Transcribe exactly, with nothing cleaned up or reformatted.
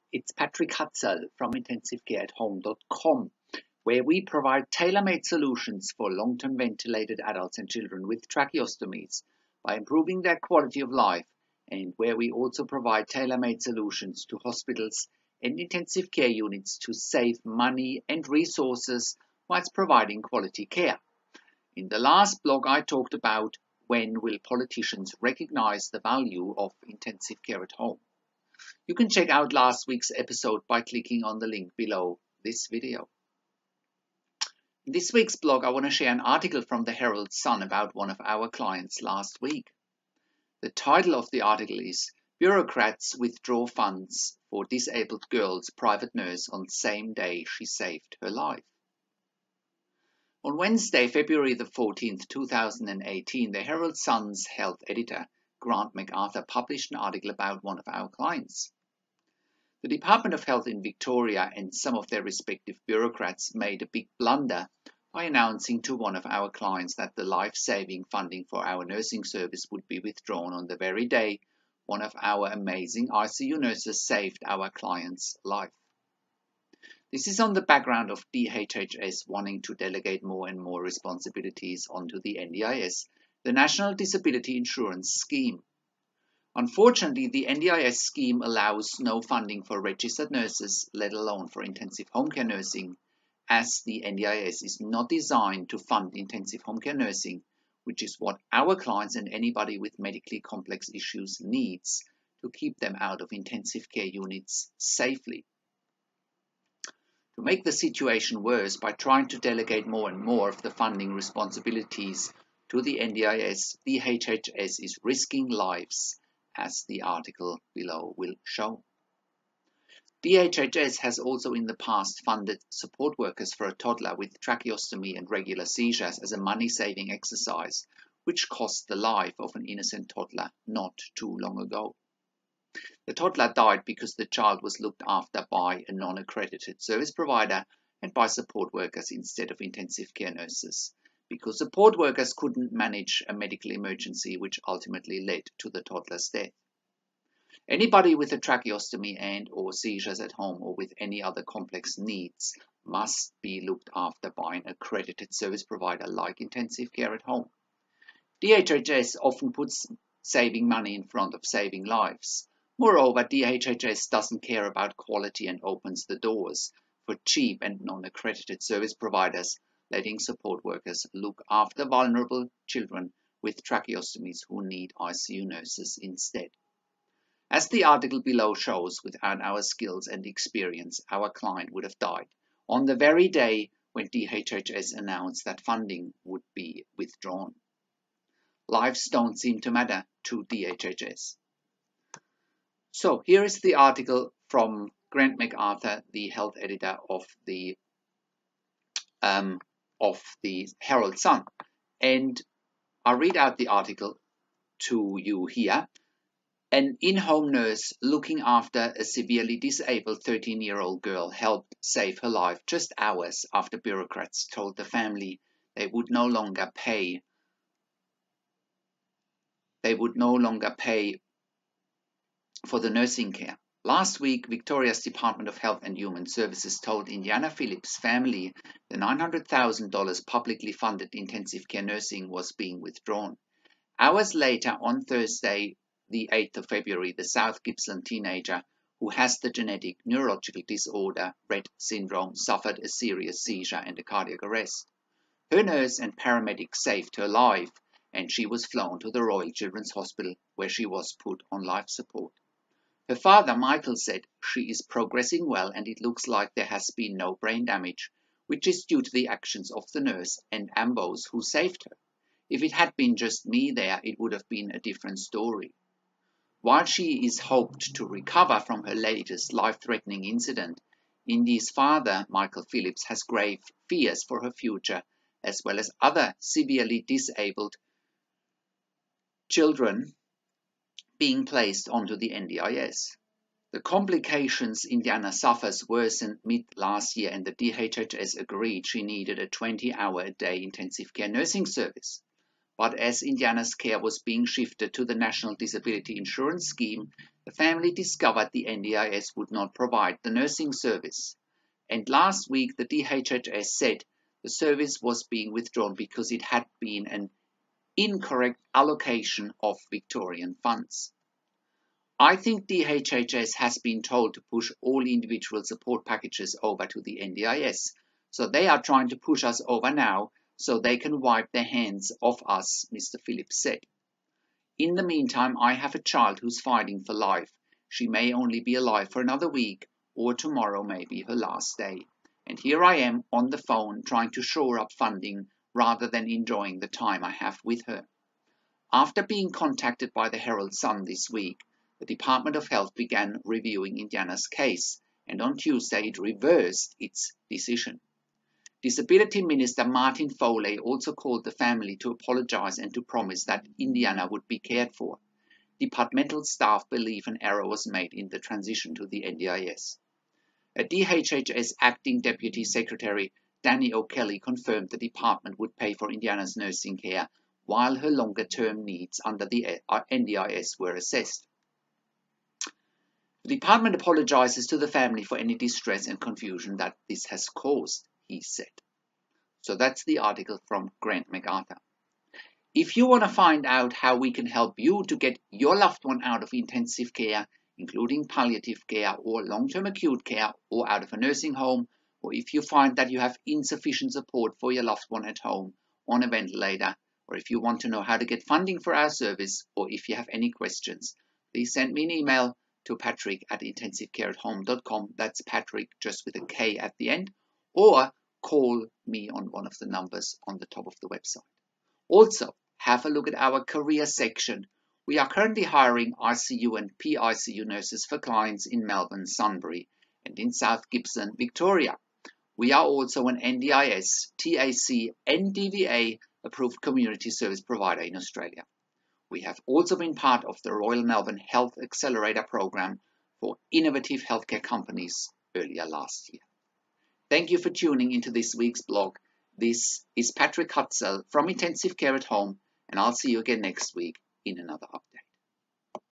It's Patrick Hutzel from intensive care at home dot com, where we provide tailor-made solutions for long-term ventilated adults and children with tracheostomies by improving their quality of life, and where we also provide tailor-made solutions to hospitals and intensive care units to save money and resources whilst providing quality care. In the last blog, I talked about when will politicians recognize the value of intensive care at home. You can check out last week's episode by clicking on the link below this video. In this week's blog, I want to share an article from the Herald Sun about one of our clients last week. The title of the article is "Bureaucrats Withdraw Funds for Disabled Girl's Private Nurse on Same Day She Saved Her Life." On Wednesday, February the fourteenth, two thousand eighteen, the Herald Sun's health editor, Grant MacArthur, published an article about one of our clients. The Department of Health in Victoria and some of their respective bureaucrats made a big blunder by announcing to one of our clients that the life-saving funding for our nursing service would be withdrawn on the very day one of our amazing I C U nurses saved our client's life. This is on the background of D H H S wanting to delegate more and more responsibilities onto the N D I S, the National Disability Insurance Scheme. Unfortunately, the N D I S scheme allows no funding for registered nurses, let alone for intensive home care nursing, as the N D I S is not designed to fund intensive home care nursing, which is what our clients and anybody with medically complex issues needs to keep them out of intensive care units safely. To make the situation worse, by trying to delegate more and more of the funding responsibilities to the N D I S, D H H S is risking lives, as the article below will show. D H H S has also in the past funded support workers for a toddler with tracheostomy and regular seizures as a money-saving exercise, which cost the life of an innocent toddler not too long ago. The toddler died because the child was looked after by a non-accredited service provider and by support workers instead of intensive care nurses, because support workers couldn't manage a medical emergency, which ultimately led to the toddler's death. Anybody with a tracheostomy and or seizures at home or with any other complex needs must be looked after by an accredited service provider like intensive care at home. D H H S often puts saving money in front of saving lives. Moreover, D H H S doesn't care about quality and opens the doors for cheap and non-accredited service providers, letting support workers look after vulnerable children with tracheostomies who need I C U nurses instead. As the article below shows, without our skills and experience, our client would have died on the very day when D H H S announced that funding would be withdrawn. Lives don't seem to matter to D H H S. So here is the article from Grant MacArthur, the health editor of the um, of the Herald Sun, and I'll read out the article to you here. An in-home nurse looking after a severely disabled thirteen-year-old girl helped save her life just hours after bureaucrats told the family they would no longer pay. They would no longer pay for the nursing care. Last week, Victoria's Department of Health and Human Services told Indiana Phillips' family the nine hundred thousand dollars publicly funded intensive care nursing was being withdrawn. Hours later, on Thursday, the eighth of February, the South Gippsland teenager who has the genetic neurological disorder Rett syndrome suffered a serious seizure and a cardiac arrest. Her nurse and paramedic saved her life, and she was flown to the Royal Children's Hospital, where she was put on life support. Her father, Michael, said she is progressing well and it looks like there has been no brain damage, which is due to the actions of the nurse and Ambos who saved her. If it had been just me there, it would have been a different story. While she is hoped to recover from her latest life-threatening incident, Indy's father, Michael Phillips, has grave fears for her future, as well as other severely disabled children being placed onto the N D I S. The complications Indiana suffers worsened mid last year, and the D H H S agreed she needed a twenty hour a day intensive care nursing service. but as Indiana's care was being shifted to the National Disability Insurance Scheme, the family discovered the N D I S would not provide the nursing service. And last week, the D H H S said the service was being withdrawn because it had been an incorrect allocation of Victorian funds. I think D H H S has been told to push all individual support packages over to the N D I S, so they are trying to push us over now so they can wipe their hands off us, Mister Phillips said. In the meantime, I have a child who's fighting for life. She may only be alive for another week, or tomorrow may be her last day. And here I am on the phone trying to shore up funding rather than enjoying the time I have with her. After being contacted by the Herald Sun this week, the Department of Health began reviewing Indiana's case, and on Tuesday it reversed its decision. Disability Minister Martin Foley also called the family to apologize and to promise that Indiana would be cared for. Departmental staff believe an error was made in the transition to the N D I S. A D H H S Acting Deputy Secretary Danny O'Kelly confirmed the department would pay for Indiana's nursing care while her longer-term needs under the N D I S were assessed. The department apologizes to the family for any distress and confusion that this has caused, he said. So that's the article from Grant MacArthur. If you want to find out how we can help you to get your loved one out of intensive care, including palliative care or long-term acute care, or out of a nursing home, or if you find that you have insufficient support for your loved one at home on a ventilator, or if you want to know how to get funding for our service, or if you have any questions, please send me an email to patrick at intensive care at home dot com. That's Patrick just with a K at the end, or call me on one of the numbers on the top of the website. Also, have a look at our career section. We are currently hiring R C U and P I C U nurses for clients in Melbourne, Sunbury, and in South Gippsland, Victoria. We are also an N D I S, T A C, N D V A approved community service provider in Australia. We have also been part of the Royal Melbourne Health Accelerator program for innovative healthcare companies earlier last year. Thank you for tuning into this week's blog. This is Patrick Hutzel from Intensive Care at Home, and I'll see you again next week in another update.